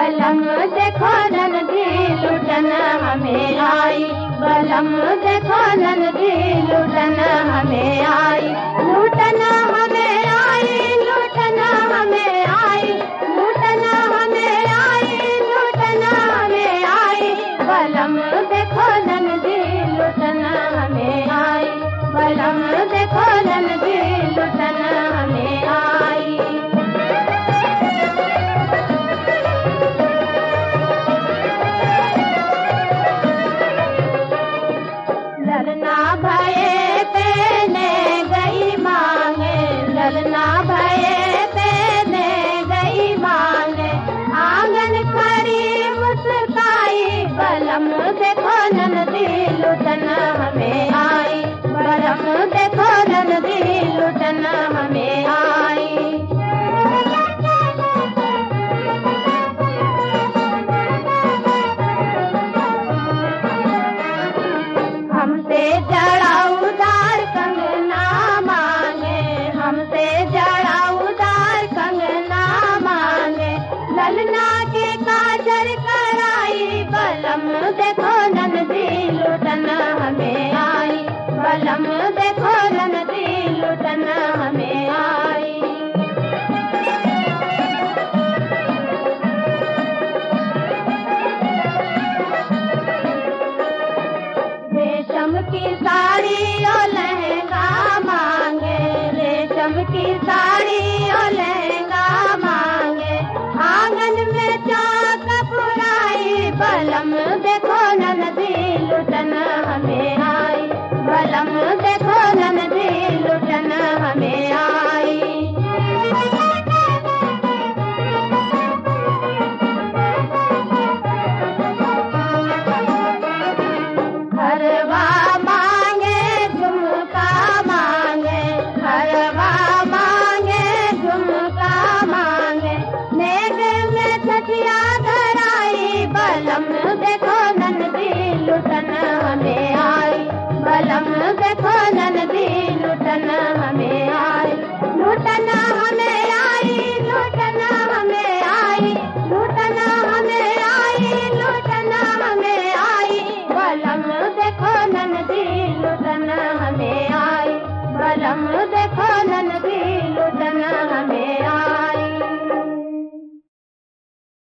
बलम देखो ननदी लुटन हमें आई, बलम देखो ननदी लुटन हमें आई, लुटन हमें आई, लुटन हमें आई, लुटन हमें आई, लुटन हमें आई, बलम देखो ननदी लुटन हमें आई, बलम देखो ननदी लुटन हमें आई। ललना भये पेने गई मांगे, ललना भये पेने गई मांगे, आंगन खड़ी मुस्काई, बलम देखो ननदी लुटन हमें आई, बलम देखो ननदी लुटन हमें आई। हमसे जड़ा उधार कंगना मांगे, हमसे जड़ा उधार कंगना मांगे, ललना के काजर कराई, बलम देखो ननदी लुटन हमें आई, बलम देखो ननदी लुटन हमें